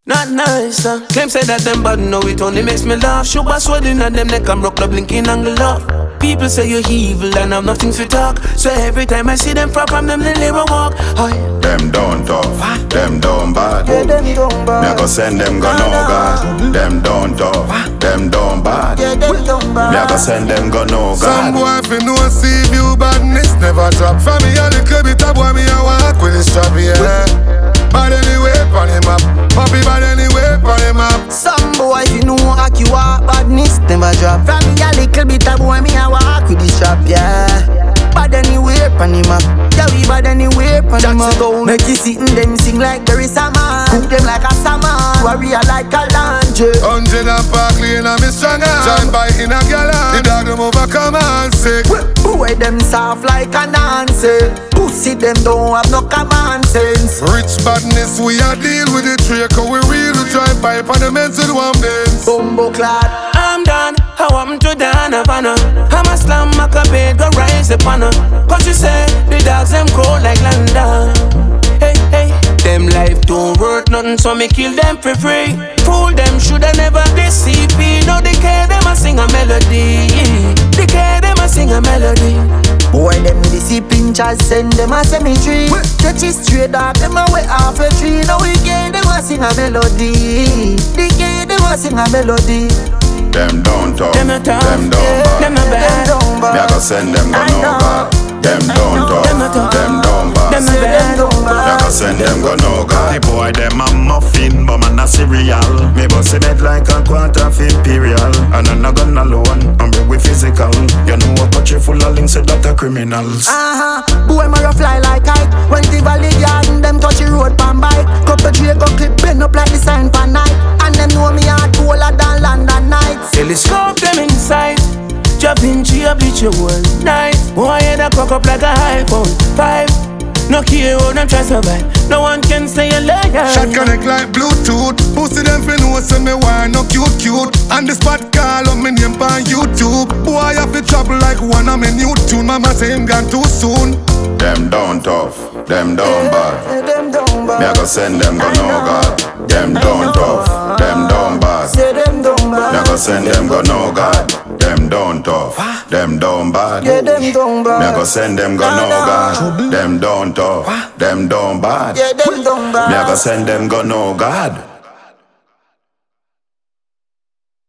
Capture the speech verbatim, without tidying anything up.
Not nice, uh. Claim say that them bad, no, it only makes me laugh. Sugar swelling at them neck and rock the blinking angle off. People say you're evil and have nothing to talk. So every time I see them from from them, they never walk. Hi. Them don't talk, what? Them don't bad. Yeah, them don't bad. Me I go send them go no God. Them don't talk, what? Them don't bad. Yeah, them don't bad. Me I go send them go no God. Some boy fi know see you badness never drop. For me a little bit of boy me a walk with this strap, yeah. Bad anyway, pon him up. Puppy bad anyway, pon him up. Some boy you know how you are, badness never drop. From me a little bit of boy me a walk with this strap, yeah. Bad anyway, pon him up. Yeah, we bad anyway, pon him up. Make you sit and them sing like there is a man. Cook them like a salmon, warrior like a laundry. Hundred and park lane and me stronger. John by in a gallon. The dog them overcome and sick. Boy them soft like a Nancy. Pussy them don't have no common sense. Rich badness we a deal with the trick. Cause we real to try pipe on the men's with one dance. Bumbo clad. I'm done, how I'm to down Havana. I'm a slam, I can bed, go rise upon her. Cause you say, the dogs them cold like London. Hey, hey, them life don't worth nothing, so me kill them for free. Fool them, shoulda never deceive me. No, they care, them a sing a melody. They care, them a sing a melody. Boy, them the see pinchers, send them a cemetery. Touch it straight up, them a way off a tree. Now we get them a sing a melody. They get them a sing a melody. Them don't talk, them not talk, them don't bad. Them not bad. Me I go send them go no God. Them don't talk, them not talk, them don't bad. Them not bad. Me I go send them go no God. The boy them a muffin, but man a cereal. Me bust it like a quarter of imperial. And I'm not gonna alone, I'm we physical. You know what, but you full of links, so that are criminals. Uh-huh, boy Mario fly like kite. When the valley garden, them touch the road pan bike. Couple Draco clip bend up like the sign pan night. And them know me hard cooler than London nights. Telescope them inside. Jump into your bleach your whole night. Boy head a cock up like a iPhone five. No care how them try survive. No one can say a liar. Shot connect like Bluetooth. Pussy them fi know say me why no cute cute. And the spot call up me name on YouTube. Boy I fi trouble like one of me new tune. Mama say him gone too soon. Them don't tough, them don't bad. Yeah, them don't bad. Me I go send them go no God. Them don't tough, them don't bad. Say them don't Me I bad. go send them go no God. Them don't tough, them don't bad. Yeah, them don't Me I bad. go send them go no God. Them don't tough, them don't bad. Yeah, them don't Me I go bad. send them go no God.